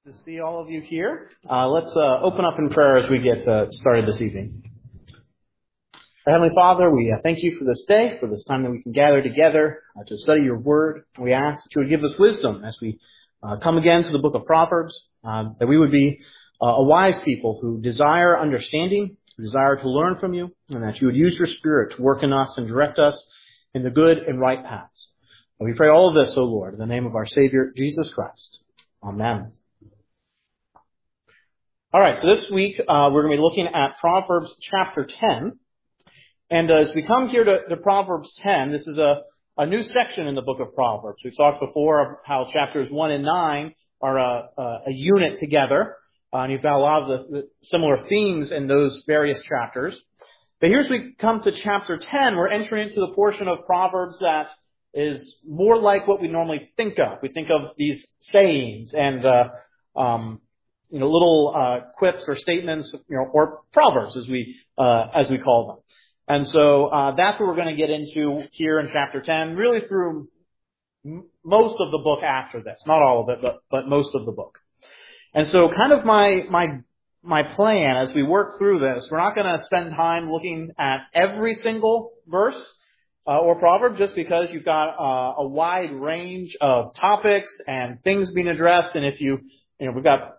To see all of you here. Let's open up in prayer as we get started this evening. Our Heavenly Father, we thank you for this day, for this time that we can gather together to study your word. We ask that you would give us wisdom as we come again to the book of Proverbs, that we would be a wise people who desire understanding, who desire to learn from you, and that you would use your Spirit to work in us and direct us in the good and right paths. And we pray all of this, O Lord, in the name of our Savior, Jesus Christ. Amen. All right, so this week we're going to be looking at Proverbs chapter 10. And as we come here to Proverbs 10, this is a new section in the book of Proverbs. We've talked before of how chapters 1 and 9 are a unit together. And you've got a lot of the similar themes in those various chapters. But here as we come to chapter 10, we're entering into the portion of Proverbs that is more like what we normally think of. We think of these sayings and little quips or statements, or proverbs as we call them. And so that's what we're going to get into here in chapter 10, really through most of the book after this. Not all of it, but most of the book. And so kind of my plan as we work through this, we're not going to spend time looking at every single verse or proverb, just because you've got a wide range of topics and things being addressed. And if we've got,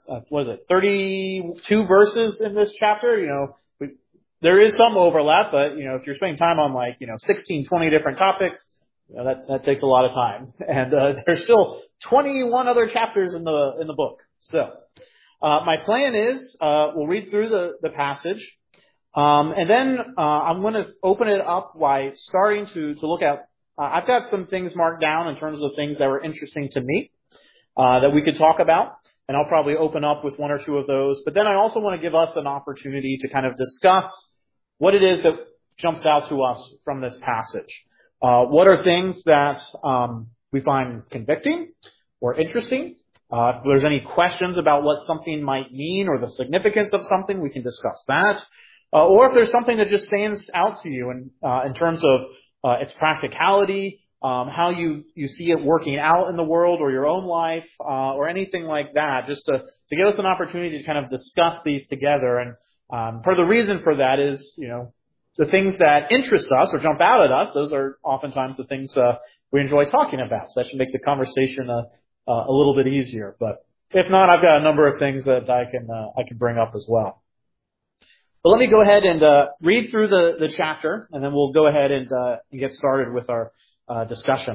32 verses in this chapter. There is some overlap, but, if you're spending time on 16, 20 different topics, that takes a lot of time. And, there's still 21 other chapters in the book. So, my plan is, we'll read through the passage, and then, I'm going to open it up by starting to look at, I've got some things marked down in terms of things that were interesting to me, that we could talk about. And I'll probably open up with one or two of those. But then I also want to give us an opportunity to kind of discuss what it is that jumps out to us from this passage. What are things that we find convicting or interesting? If there's any questions about what something might mean or the significance of something, we can discuss that. Or if there's something that just stands out to you in terms of its practicality, how you see it working out in the world or your own life, or anything like that, just to give us an opportunity to kind of discuss these together. And for the reason for that is, the things that interest us or jump out at us, those are oftentimes the things we enjoy talking about. So that should make the conversation a little bit easier. But if not, I've got a number of things that I can bring up as well. But let me go ahead and read through the chapter, and then we'll go ahead and get started with our discussion.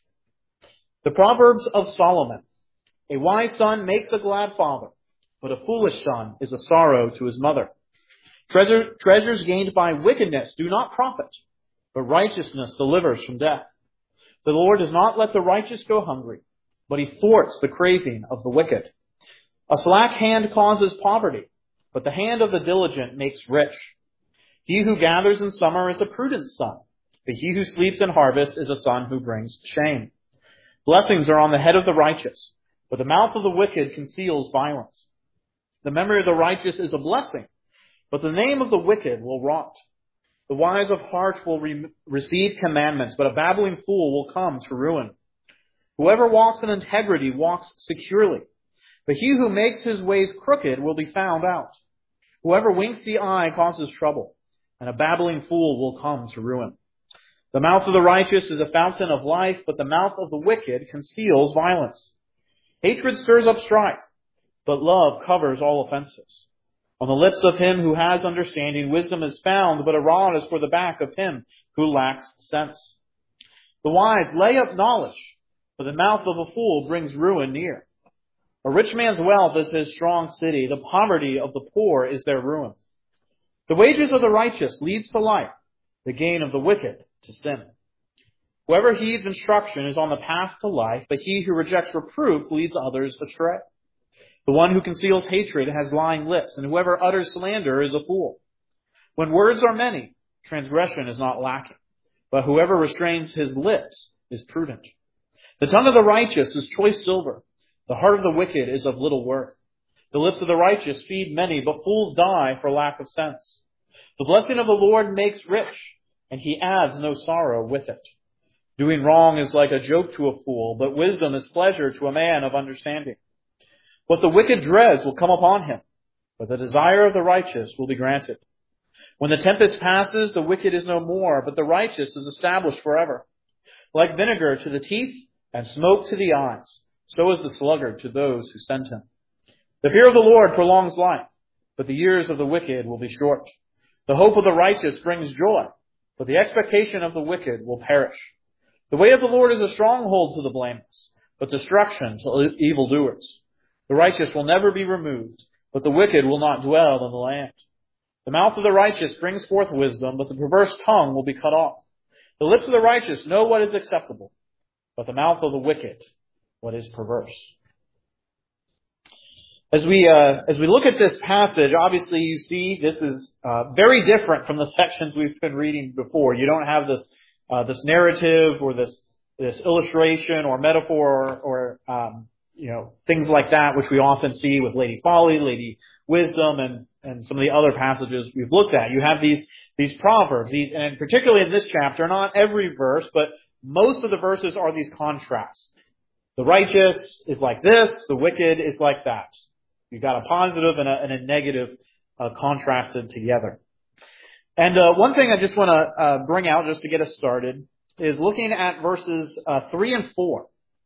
The Proverbs of Solomon. A wise son makes a glad father, but a foolish son is a sorrow to his mother. Treasures gained by wickedness do not profit, but righteousness delivers from death. The Lord does not let the righteous go hungry, but he thwarts the craving of the wicked. A slack hand causes poverty, but the hand of the diligent makes rich. He who gathers in summer is a prudent son, but he who sleeps in harvest is a son who brings shame. Blessings are on the head of the righteous, but the mouth of the wicked conceals violence. The memory of the righteous is a blessing, but the name of the wicked will rot. The wise of heart will receive commandments, but a babbling fool will come to ruin. Whoever walks in integrity walks securely, but he who makes his ways crooked will be found out. Whoever winks the eye causes trouble, and a babbling fool will come to ruin. The mouth of the righteous is a fountain of life, but the mouth of the wicked conceals violence. Hatred stirs up strife, but love covers all offenses. On the lips of him who has understanding, wisdom is found, but a rod is for the back of him who lacks sense. The wise lay up knowledge, but the mouth of a fool brings ruin near. A rich man's wealth is his strong city. The poverty of the poor is their ruin. The wages of the righteous leads to life, the gain of the wicked to sin. Whoever heeds instruction is on the path to life, but he who rejects reproof leads others astray. The one who conceals hatred has lying lips, and whoever utters slander is a fool. When words are many, transgression is not lacking, but whoever restrains his lips is prudent. The tongue of the righteous is choice silver. The heart of the wicked is of little worth. The lips of the righteous feed many, but fools die for lack of sense. The blessing of the Lord makes rich, and he adds no sorrow with it. Doing wrong is like a joke to a fool, but wisdom is pleasure to a man of understanding. What the wicked dreads will come upon him, but the desire of the righteous will be granted. When the tempest passes, the wicked is no more, but the righteous is established forever. Like vinegar to the teeth and smoke to the eyes, so is the sluggard to those who send him. The fear of the Lord prolongs life, but the years of the wicked will be short. The hope of the righteous brings joy, but the expectation of the wicked will perish. The way of the Lord is a stronghold to the blameless, but destruction to evildoers. The righteous will never be removed, but the wicked will not dwell in the land. The mouth of the righteous brings forth wisdom, but the perverse tongue will be cut off. The lips of the righteous know what is acceptable, but the mouth of the wicked, what is perverse. As we look at this passage, obviously you see this is very different from the sections we've been reading before. You don't have this narrative or this illustration or metaphor or things like that, which we often see with Lady Folly, Lady Wisdom, and some of the other passages we've looked at. You have these proverbs, and particularly in this chapter, not every verse, but most of the verses are these contrasts. The righteous is like this, the wicked is like that. You've got a positive and a negative contrasted together. And one thing I just want to bring out just to get us started is looking at verses 3 and 4.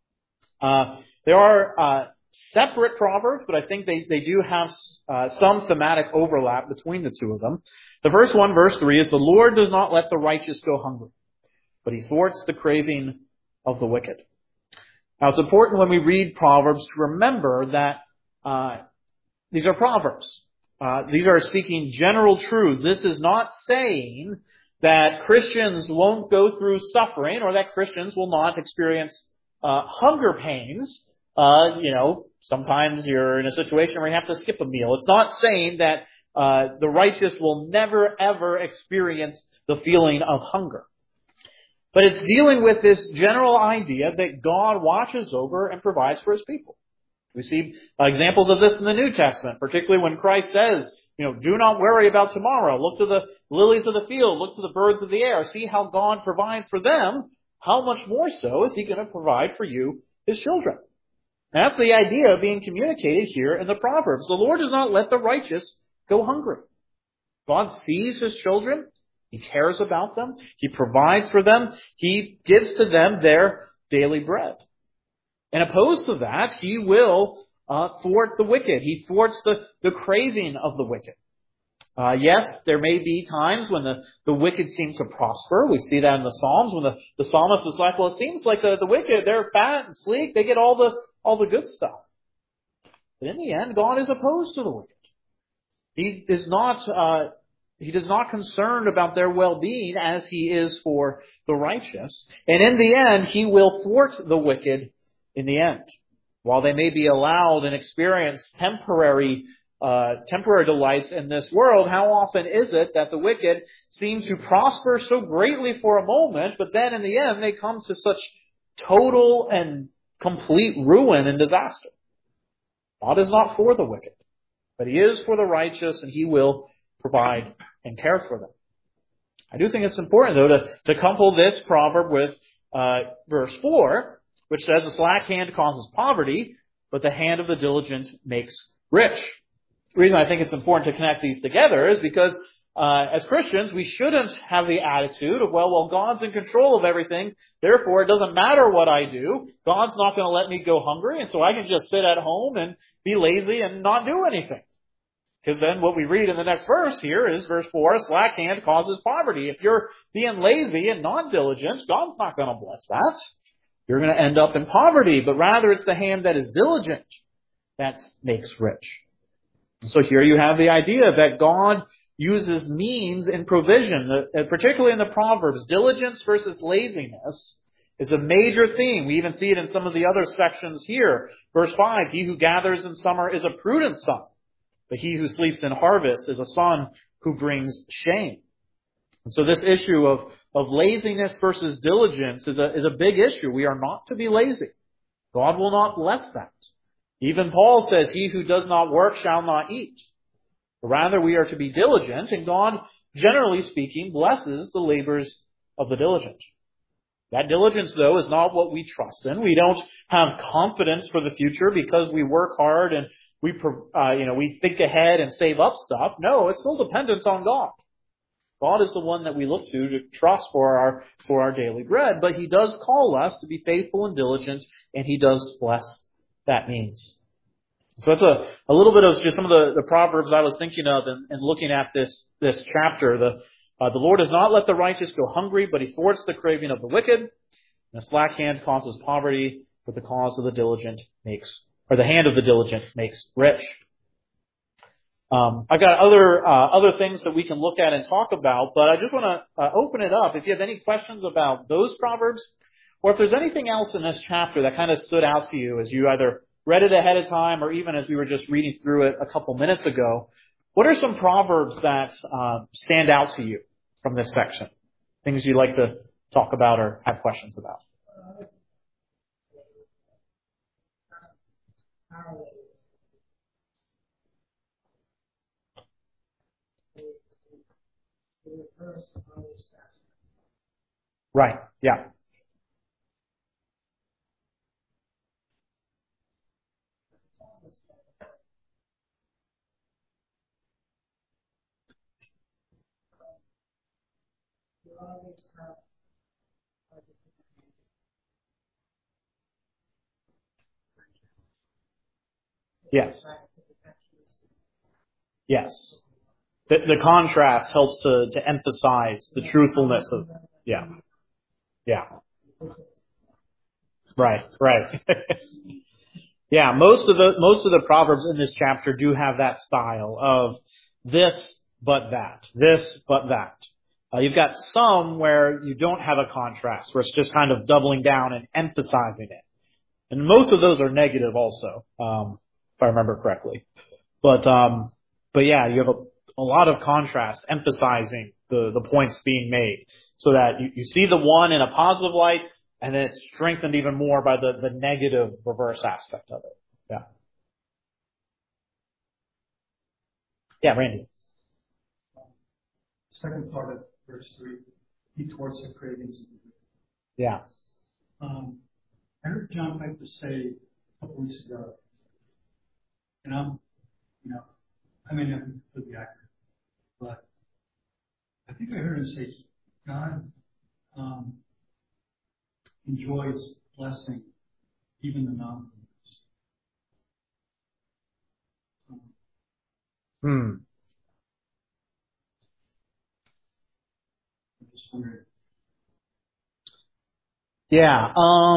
There are separate proverbs, but I think they do have some thematic overlap between the two of them. The first one, verse 3, is the Lord does not let the righteous go hungry, but he thwarts the craving of the wicked. Now it's important when we read Proverbs to remember that these are Proverbs. These are speaking general truths. This is not saying that Christians won't go through suffering or that Christians will not experience hunger pains. Sometimes you're in a situation where you have to skip a meal. It's not saying that the righteous will never ever experience the feeling of hunger. But it's dealing with this general idea that God watches over and provides for his people. We see examples of this in the New Testament, particularly when Christ says, do not worry about tomorrow. Look to the lilies of the field. Look to the birds of the air. See how God provides for them. How much more so is he going to provide for you, his children? And that's the idea being communicated here in the Proverbs. The Lord does not let the righteous go hungry. God sees his children. He cares about them. He provides for them. He gives to them their daily bread. And opposed to that, he will thwart the wicked. He thwarts the craving of the wicked. Yes, there may be times when the wicked seem to prosper. We see that in the Psalms when the psalmist is like, well, it seems like the wicked, they're fat and sleek. They get all the good stuff. But in the end, God is opposed to the wicked. He is not concerned about their well-being as he is for the righteous. And in the end, he will thwart the wicked in the end. While they may be allowed and experience temporary delights in this world, how often is it that the wicked seem to prosper so greatly for a moment, but then in the end they come to such total and complete ruin and disaster? God is not for the wicked, but he is for the righteous, and he will provide and care for them. I do think it's important, though, to couple this proverb with verse 4, which says, the slack hand causes poverty, but the hand of the diligent makes rich. The reason I think it's important to connect these together is because as Christians, we shouldn't have the attitude of, well, God's in control of everything, therefore it doesn't matter what I do. God's not going to let me go hungry, and so I can just sit at home and be lazy and not do anything. Because then what we read in the next verse here is verse 4, a slack hand causes poverty. If you're being lazy and not diligent, God's not going to bless that. You're going to end up in poverty, but rather it's the hand that is diligent that makes rich. And so here you have the idea that God uses means in provision, particularly in the Proverbs. Diligence versus laziness is a major theme. We even see it in some of the other sections here. Verse 5, he who gathers in summer is a prudent son, but he who sleeps in harvest is a son who brings shame. And so this issue of laziness versus diligence is a big issue. We are not to be lazy. God will not bless that. Even Paul says, he who does not work shall not eat. Rather, we are to be diligent, and God, generally speaking, blesses the labors of the diligent. That diligence, though, is not what we trust in. We don't have confidence for the future because we work hard and we think ahead and save up stuff. No, it's still dependent on God. God is the one that we look to trust for our daily bread. But He does call us to be faithful and diligent, and He does bless that means. So that's a little bit of just some of the Proverbs I was thinking of and looking at this chapter. The Lord does not let the righteous go hungry, but He thwarts the craving of the wicked. And a slack hand causes poverty, but the hand of the diligent makes rich. I've got other things that we can look at and talk about, but I just want to open it up. If you have any questions about those Proverbs, or if there's anything else in this chapter that kind of stood out to you as you either read it ahead of time or even as we were just reading through it a couple minutes ago, what are some Proverbs that stand out to you from this section? Things you'd like to talk about or have questions about? Right. Yeah. Yes. Yes. The contrast helps to emphasize the truthfulness of, yeah. Yeah. Right. Yeah. Most of the Proverbs in this chapter do have that style of this, but that. This, but that. You've got some where you don't have a contrast, where it's just kind of doubling down and emphasizing it. And most of those are negative also, if I remember correctly. But yeah, you have a lot of contrast emphasizing the points being made so that you see the one in a positive light and then it's strengthened even more by the negative reverse aspect of it. Yeah. Yeah, Randy. Second part of verse 3, He thwarts the cravings of the wicked. Yeah. I heard John Piper say a couple weeks ago, and I may not be completely accurate, but I think I heard him say God enjoys blessing even the non-believers. I'm just wondering. Yeah.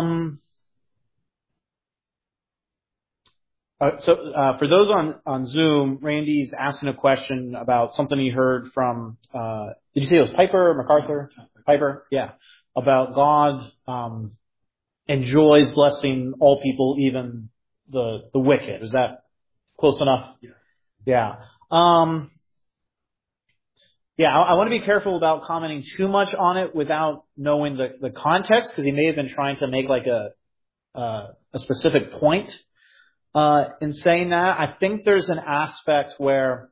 For those on Zoom, Randy's asking a question about something he heard from, did you say it was Piper or MacArthur? Piper? Yeah. About God, enjoys blessing all people, even the wicked. Is that close enough? Yeah. Yeah. Yeah, I want to be careful about commenting too much on it without knowing the context, because he may have been trying to make like a specific point. In saying that, I think there's an aspect where,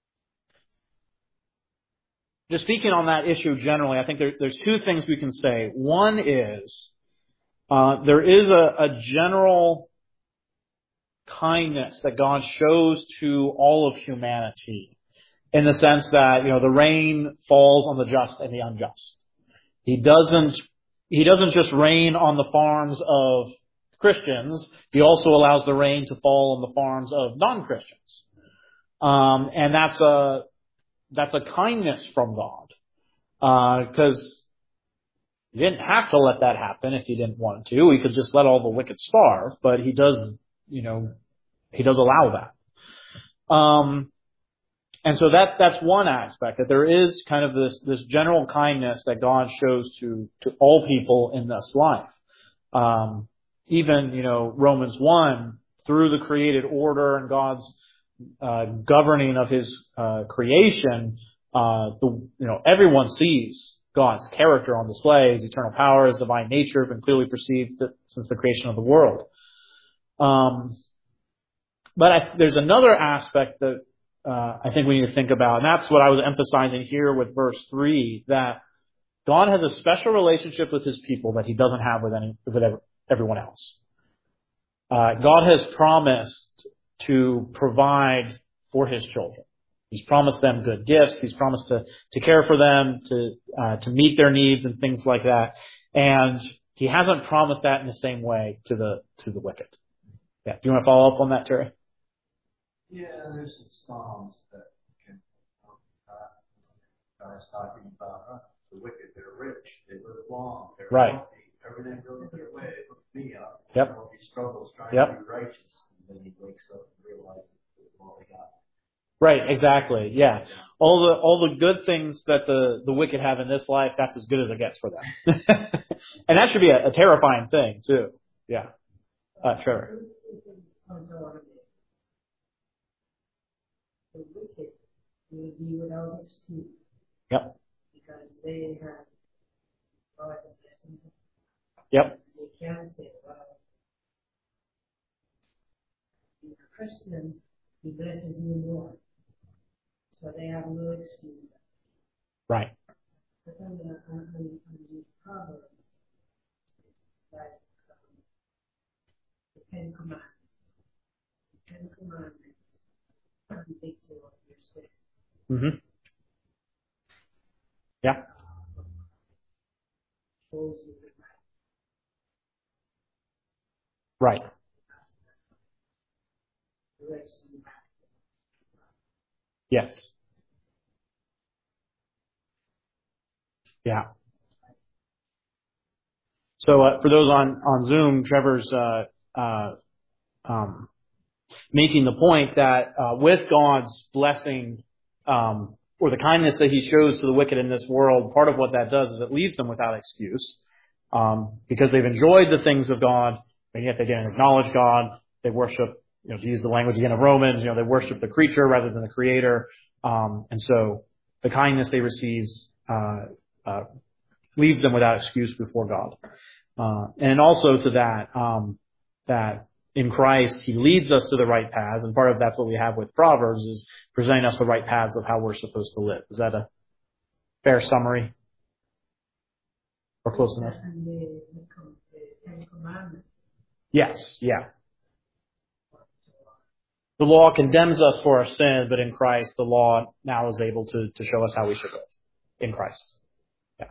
just speaking on that issue generally, I think there's two things we can say. One is, there is a general kindness that God shows to all of humanity, in the sense that, the rain falls on the just and the unjust. He doesn't just rain on the farms of Christians. He also allows the rain to fall on the farms of non-Christians. And that's a kindness from God. Because He didn't have to let that happen if He didn't want to. He could just let all the wicked starve, but He does allow that. And so that's one aspect, that there is kind of this general kindness that God shows to all people in this life. Even, Romans 1, through the created order and God's governing of His creation, everyone sees God's character on display. His eternal power, His divine nature have been clearly perceived since the creation of the world. But there's another aspect that I think we need to think about, and that's what I was emphasizing here with verse 3, that God has a special relationship with his people that he doesn't have with everyone else. God has promised to provide for his children. He's promised them good gifts. He's promised to care for them, to meet their needs and things like that. And he hasn't promised that in the same way to the wicked. Yeah. Do you want to follow up on that, Terry? Yeah, there's some Psalms that can God is talking about the wicked. They're rich. They live long. They're healthy. Everything goes their way. It looks me up. Yep. He struggles trying to be righteous, and then he wakes up and realizes this is all they got. Right, exactly. Yeah. All the good things that the wicked have in this life, that's as good as it gets for them. And that should be a terrifying thing too. Yeah. Trevor. The wicked will be without excuse. Yep. Because they have God blessing them. Yep. They can't say, well, if a Christian, he blesses you more. So they have no excuse. Right. So on these Proverbs, like the Ten Commandments. The Ten Commandments convict you of your sin. Mm-hmm. Yeah. Shows you the right. direction. Yes. Yeah. So for those on Zoom, Trevor's making the point that with God's blessing or the kindness that he shows to the wicked in this world, part of what that does is it leaves them without excuse because they've enjoyed the things of God, and yet they didn't acknowledge God. They worship, to use the language again of Romans, they worship the creature rather than the Creator. And so the kindness they receive leaves them without excuse before God. And also to that, that in Christ, he leads us to the right paths, and part of that's what we have with Proverbs is presenting us the right paths of how we're supposed to live. Is that a fair summary? Or close enough? And the Ten Commandments. Yes, yeah. The law condemns us for our sin, but in Christ, the law now is able to show us how we should live in Christ. Yeah.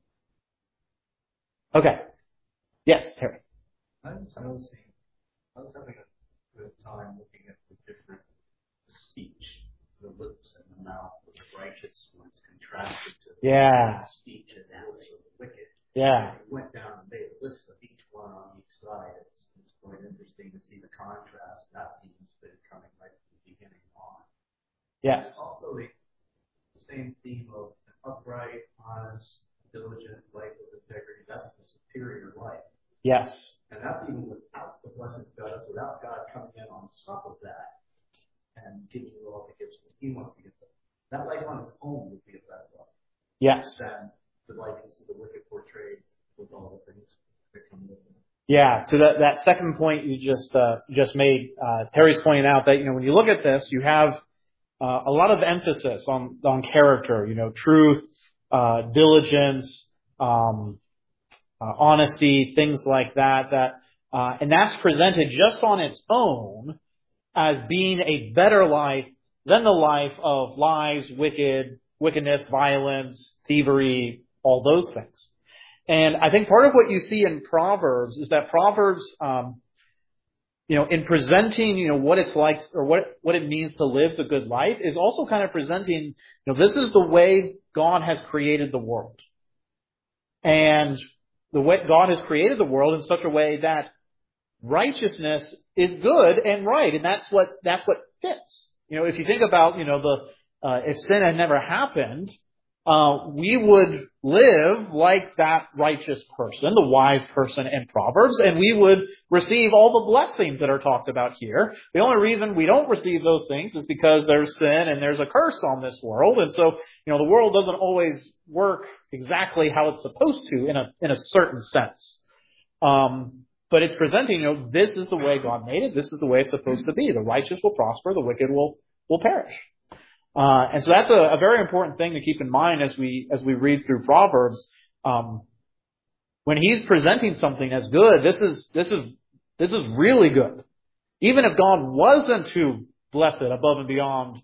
Okay. Yes, Terry. I was having a good time looking at the different speech, the lips and the mouth of the righteous when it's contrasted to the speech and the lips of the wicked. Yeah. I went down and made a list of each one on each side. It's quite interesting to see the contrast. That theme's been coming right from the beginning on. Yes. Also, the same theme of an upright, honest, diligent life of integrity. That's the superior life. Yes. And that's even without the blessing of God. That's without God coming in on top of that and giving you all the gifts he wants to give them. That life on its own would be a better life. Yes. Than the life you see the wicked portrayed with all the things that come with it. Yeah, to that second point you just made, Terry's pointing out that, when you look at this, you have a lot of emphasis on character, truth, diligence, honesty, things like that, and that's presented just on its own as being a better life than the life of lies, wickedness, violence, thievery, all those things. And I think part of what you see in Proverbs is that Proverbs, in presenting, what it's like or what it means to live the good life is also kind of presenting, this is the way God has created the world. And the way God has created the world in such a way that righteousness is good and right. And that's what fits. If you think about, if sin had never happened, we would live like that righteous person, the wise person in Proverbs, and we would receive all the blessings that are talked about here. The only reason we don't receive those things is because there's sin and there's a curse on this world. And so, the world doesn't always work exactly how it's supposed to in a certain sense. But it's presenting, this is the way God made it. This is the way it's supposed to be. The righteous will prosper. The wicked will perish. And so that's a very important thing to keep in mind as we read through Proverbs. when he's presenting something as good, this is really good. Even if God wasn't to bless it above and beyond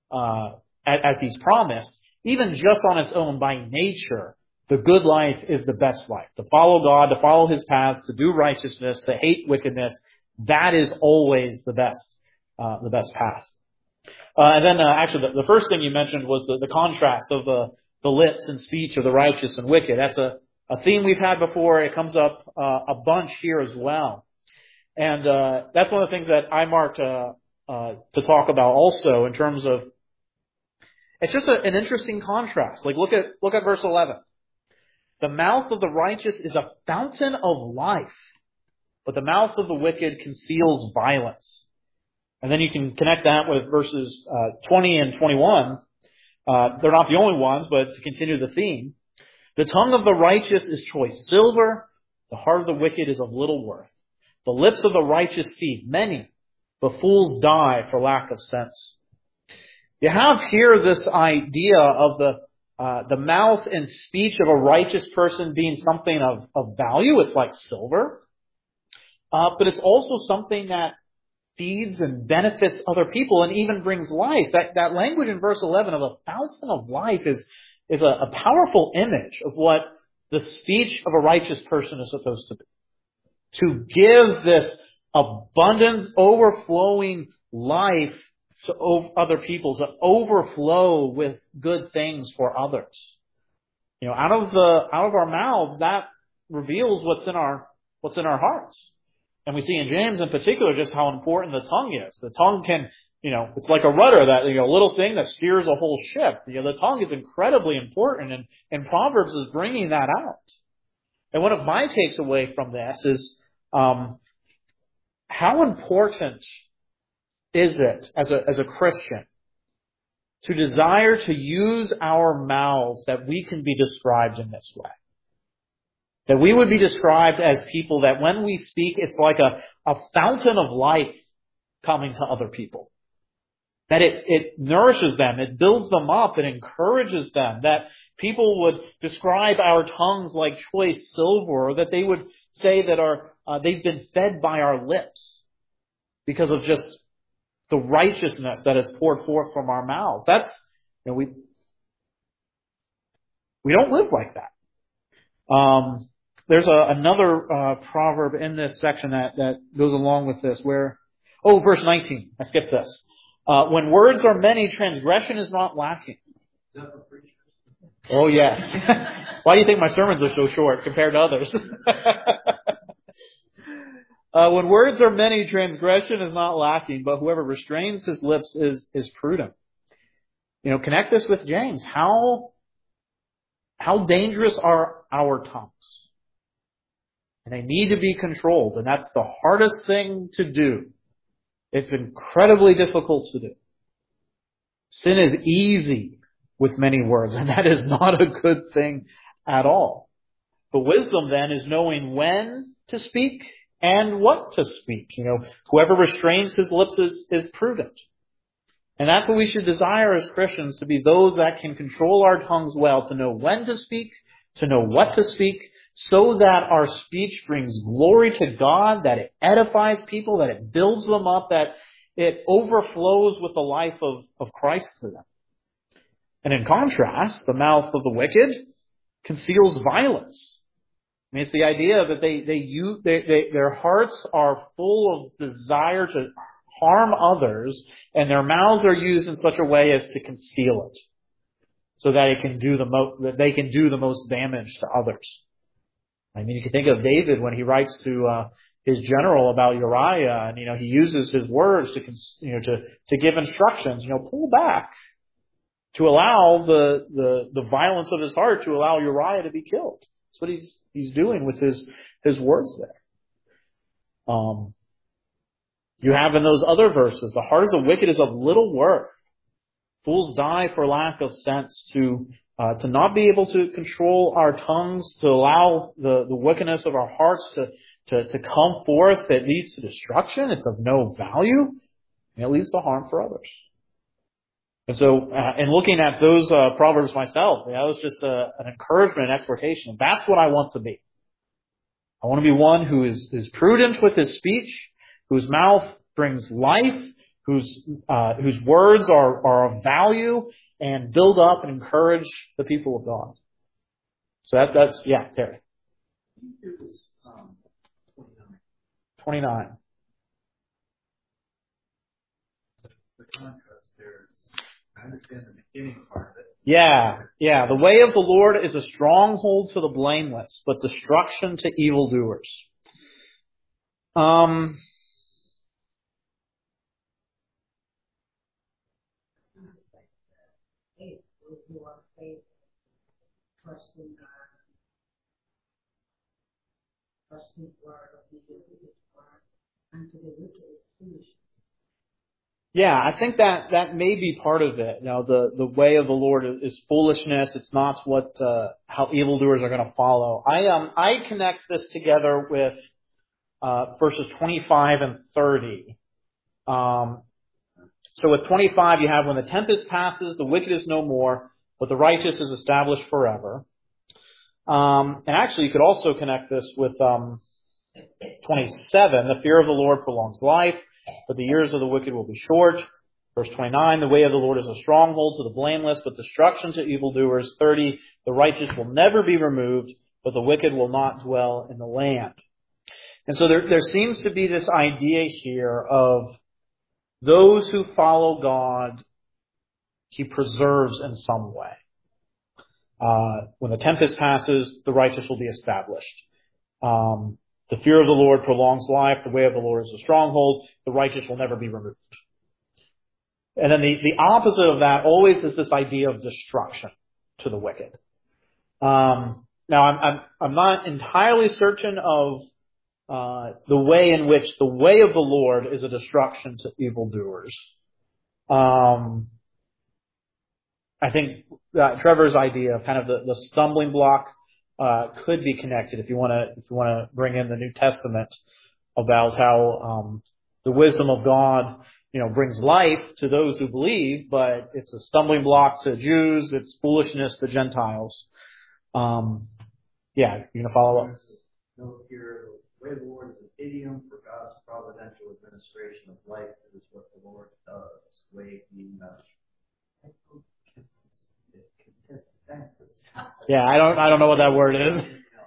as He's promised, even just on its own by nature, the good life is the best life. To follow God, to follow His paths, to do righteousness, to hate wickedness, that is always the best path. And then actually the first thing you mentioned was the contrast of the lips and speech of the righteous and wicked. That's a theme we've had before. It comes up a bunch here as well. And that's one of the things that I marked to talk about also in terms of, it's just an interesting contrast. Like look at verse 11. The mouth of the righteous is a fountain of life, but the mouth of the wicked conceals violence. And then you can connect that with verses 20 and 21. They're not the only ones, but to continue the theme. The tongue of the righteous is choice silver. The heart of the wicked is of little worth. The lips of the righteous feed many, but fools die for lack of sense. You have here this idea of the mouth and speech of a righteous person being something of value. It's like silver. But it's also something that feeds and benefits other people and even brings life. That language in verse 11 of a fountain of life is a powerful image of what the speech of a righteous person is supposed to be. To give this abundant, overflowing life to other people, to overflow with good things for others. Out of our mouths, that reveals what's in our hearts. And we see in James in particular just how important the tongue is. The tongue can, it's like a rudder, that little thing that steers a whole ship. The tongue is incredibly important, and Proverbs is bringing that out. And one of my takes away from this is how important is it as a Christian to desire to use our mouths that we can be described in this way. That we would be described as people that when we speak, it's like a fountain of life coming to other people. That it nourishes them, it builds them up, it encourages them. That people would describe our tongues like choice silver, or that they would say that they've been fed by our lips because of just the righteousness that is poured forth from our mouths. That's, we don't live like that. There's another proverb in this section that goes along with this verse 19. I skipped this. When words are many, transgression is not lacking. Is that for preachers? Oh, yes. Why do you think my sermons are so short compared to others? When words are many, transgression is not lacking, but whoever restrains his lips is prudent. Connect this with James. How dangerous are our tongues? And they need to be controlled. And that's the hardest thing to do. It's incredibly difficult to do. Sin is easy with many words, and that is not a good thing at all. But wisdom then is knowing when to speak and what to speak. Whoever restrains his lips is prudent. And that's what we should desire as Christians, to be those that can control our tongues well, to know when to speak, to know what to speak, so that our speech brings glory to God, that it edifies people, that it builds them up, that it overflows with the life of Christ for them. And in contrast, the mouth of the wicked conceals violence. I mean, it's the idea that their hearts are full of desire to harm others, and their mouths are used in such a way as to conceal it, so that they can do the most damage to others. I mean, you can think of David when he writes to his general about Uriah, and he uses his words to give instructions. Pull back, to allow the violence of his heart to allow Uriah to be killed. That's what he's doing with his words there. You have in those other verses, the heart of the wicked is of little worth. Fools die for lack of sense. To not be able to control our tongues, to allow the wickedness of our hearts to come forth, it leads to destruction. It's of no value, and it leads to harm for others. And so, in looking at those proverbs myself, that was just an encouragement, an exhortation. That's what I want to be. I want to be one who is prudent with his speech, whose mouth brings life, whose words are of value, and build up and encourage the people of God. So that's Terry. 29. The contrast there is, I understand the beginning part of it. Yeah. The way of the Lord is a stronghold to the blameless, but destruction to evildoers. Yeah, I think that may be part of it. The way of the Lord is foolishness. It's not what how evildoers are going to follow. I connect this together with verses 25 and 30. So with 25, you have, when the tempest passes, the wicked is no more, but the righteous is established forever. And actually, you could also connect this with 27. The fear of the Lord prolongs life, but the years of the wicked will be short. Verse 29, the way of the Lord is a stronghold to the blameless, but destruction to evildoers. 30, the righteous will never be removed, but the wicked will not dwell in the land. And so there seems to be this idea here of those who follow God, He preserves in some way. When the tempest passes, the righteous will be established. The fear of the Lord prolongs life. The way of the Lord is a stronghold. The righteous will never be removed. And then the opposite of that always is this idea of destruction to the wicked. Now, I'm not entirely certain of the way in which the way of the Lord is a destruction to evildoers. I think Trevor's idea of kind of the stumbling block could be connected if you want to bring in the New Testament about how the wisdom of God brings life to those who believe, but it's a stumbling block to Jews, it's foolishness to Gentiles. Yeah, you gonna follow up? Note here, the way of the Lord is an idiom for God's providential administration of life. It is what the Lord does. Way He Yeah, I don't know what that word is.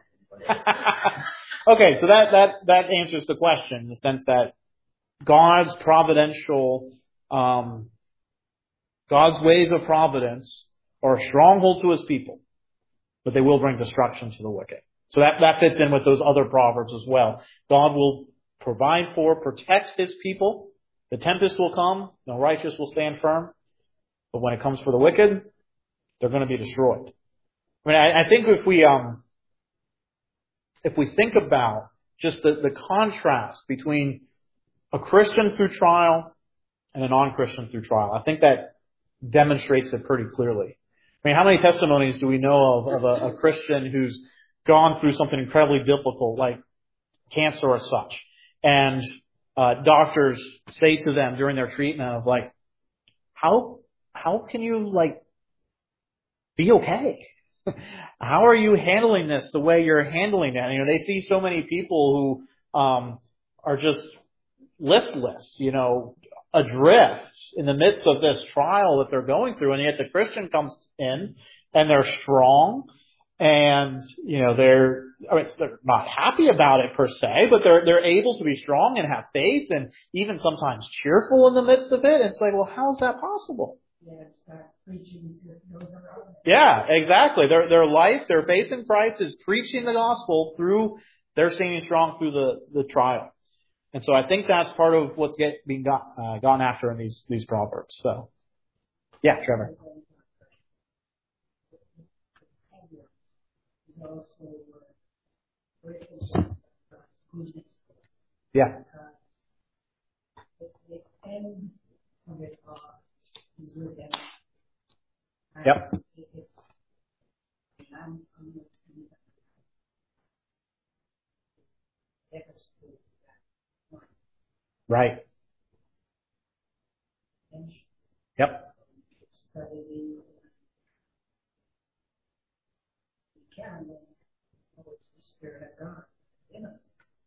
Okay, so that answers the question in the sense that God's providential, God's ways of providence are a stronghold to His people, but they will bring destruction to the wicked. So that fits in with those other proverbs as well. God will provide for, protect His people. The tempest will come, the righteous will stand firm. But when it comes for the wicked, they're going to be destroyed. I mean, I think if we think about just the contrast between a Christian through trial and a non-Christian through trial, I think that demonstrates it pretty clearly. I mean, how many testimonies do we know of a Christian who's gone through something incredibly difficult, like cancer or such, and doctors say to them during their treatment of like, how can you be okay? How are you handling this the way you're handling that? They see so many people who are just listless, adrift in the midst of this trial that they're going through, and yet the Christian comes in and they're strong, and they're not happy about it per se, but they're able to be strong and have faith and even sometimes cheerful in the midst of it. It's like, well, how is that possible? Yeah, exactly. Their life, their faith in Christ is preaching the gospel through their standing strong through the trial. And so I think that's part of what's being gone after in these proverbs. So, yeah, Trevor. Yeah. Yep. Right. Yep. study these. We can, then it's the Spirit of God in us.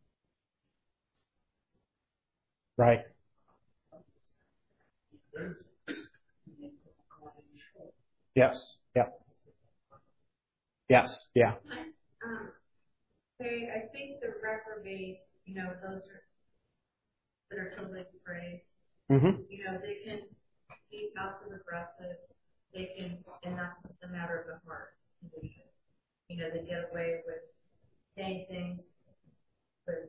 Right. Yes. Yeah. Yes. Yeah. I think the reprobate, those that are totally afraid, they can be passive aggressive. They can, and that's just a matter of the heart condition. They get away with saying things, but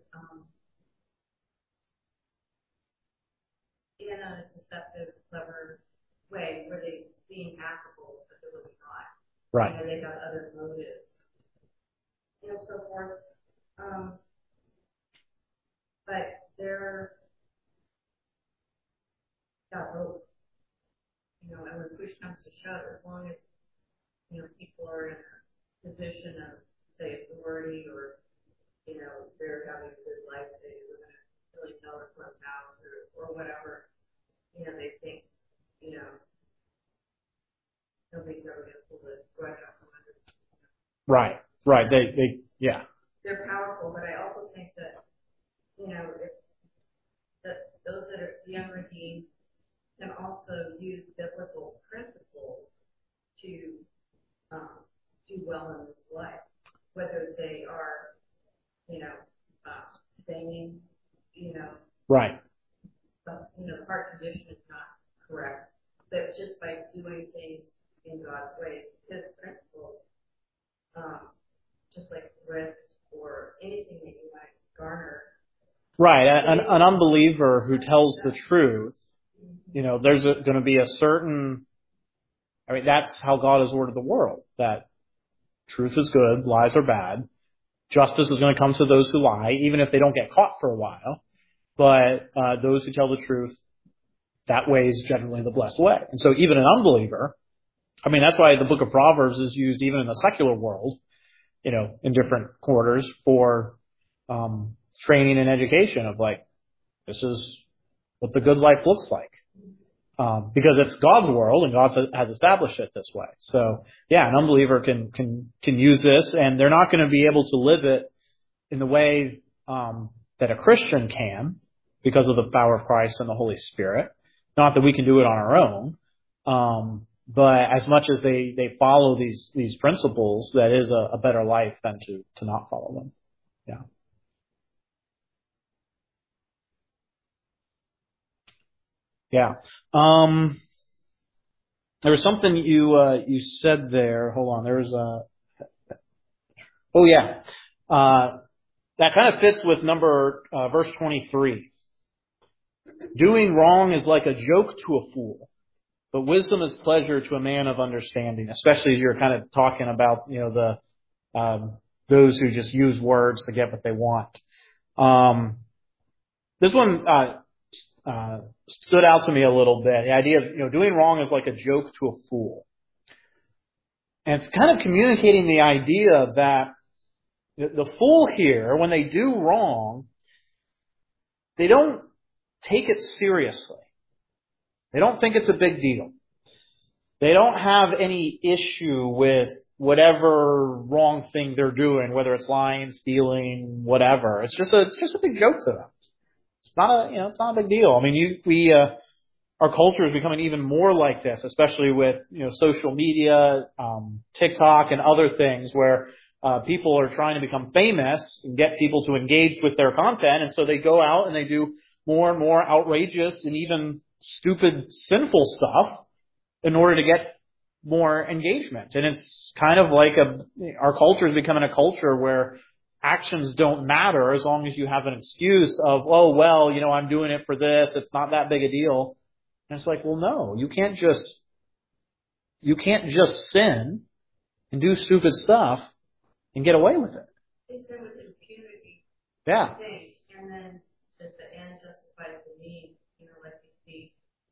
in a deceptive, clever way where they seem affable, but they're really not. Right. They got other motives, so forth. But they're got hope. And when push comes to shove, as long as people are in a position of, say, authority, or they're having a good life, they live in a really stellar clubhouse or whatever, they think, nobody's ever going to pull the rug out from under them. Right. Right. They yeah. They're powerful, but I also think that, if those that are the unredeemed can also use biblical principles to do well in this life, whether they are, saying, right. but, the heart condition is not correct, but just by doing things in God's way, His principles, just like thrift or anything that you might garner. Right. An unbeliever who tells the truth, there's going to be a certain, that's how God has ordered the world, that truth is good, lies are bad. Justice is going to come to those who lie, even if they don't get caught for a while. But those who tell the truth, that way is generally the blessed way. And so even an unbeliever, that's why the book of Proverbs is used even in the secular world, in different quarters for training and education of this is what the good life looks like. Because it's God's world and God has established it this way. So yeah, an unbeliever can use this, and they're not going to be able to live it in the way that a Christian can because of the power of Christ and the Holy Spirit. Not that we can do it on our own, but as much as they follow these principles, that is a better life than to not follow them. Yeah. Yeah. There was something you said there. Hold on. There was that kind of fits with verse 23. Doing wrong is like a joke to a fool, but wisdom is pleasure to a man of understanding. Especially as you're kind of talking about those who just use words to get what they want. This one stood out to me a little bit. The idea of doing wrong is like a joke to a fool. And it's kind of communicating the idea that the fool here, when they do wrong, they don't take it seriously. They don't think it's a big deal. They don't have any issue with whatever wrong thing they're doing, whether it's lying, stealing, whatever. It's just a big joke to them. It's not a big deal. Our culture is becoming even more like this, especially with, social media, TikTok and other things where, people are trying to become famous and get people to engage with their content. And so they go out and they do more and more outrageous and even stupid, sinful stuff in order to get more engagement. And it's kind of like our culture is becoming a culture where actions don't matter as long as you have an excuse of, oh, well, I'm doing it for this. It's not that big a deal. And it's like, well, no, you can't just sin and do stupid stuff and get away with it. They said with impunity. Yeah. And then at the end justifies the means, like you see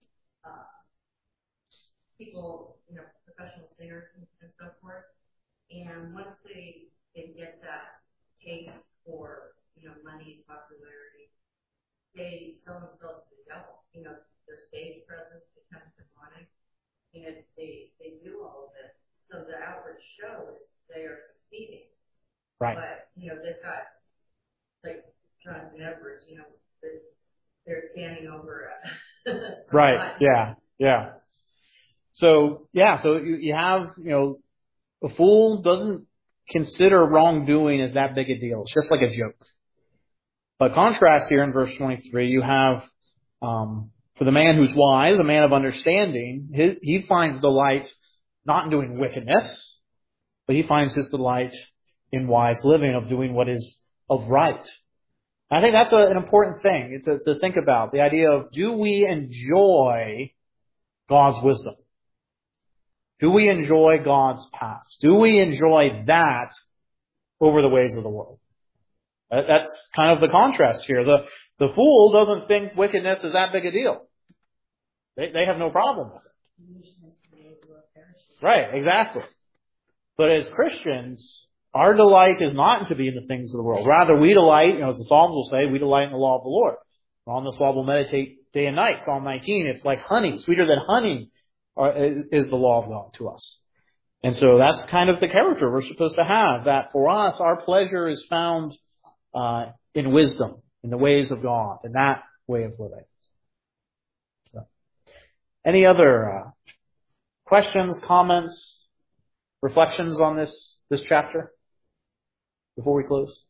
people, professional singers and so forth. And once they get that taste for, money and popularity, they sell themselves to the devil. Their stage presence becomes demonic, and they do all of this. So the outward show is they are succeeding. Right. But, they've got, like Jonathan Edwards, they're standing over right. Yeah. So you have, a fool doesn't consider wrongdoing as that big a deal. It's just like a joke. But contrast here in verse 23, you have, for the man who's wise, a man of understanding, he finds delight not in doing wickedness, but he finds his delight in wise living, of doing what is of right. I think that's an important thing to think about. The idea of, do we enjoy God's wisdom? Do we enjoy God's paths? Do we enjoy that over the ways of the world? That's kind of the contrast here. The fool doesn't think wickedness is that big a deal. They have no problem with it. Right, exactly. But as Christians, our delight is not to be in the things of the world. Rather, we delight, as the Psalms will say, we delight in the law of the Lord. On this law we'll meditate day and night. Psalm 19, it's like honey, sweeter than honey is the law of God to us. And so that's kind of the character we're supposed to have, that for us, our pleasure is found in wisdom, in the ways of God, in that way of living. So, any other questions, comments, reflections on this chapter before we close?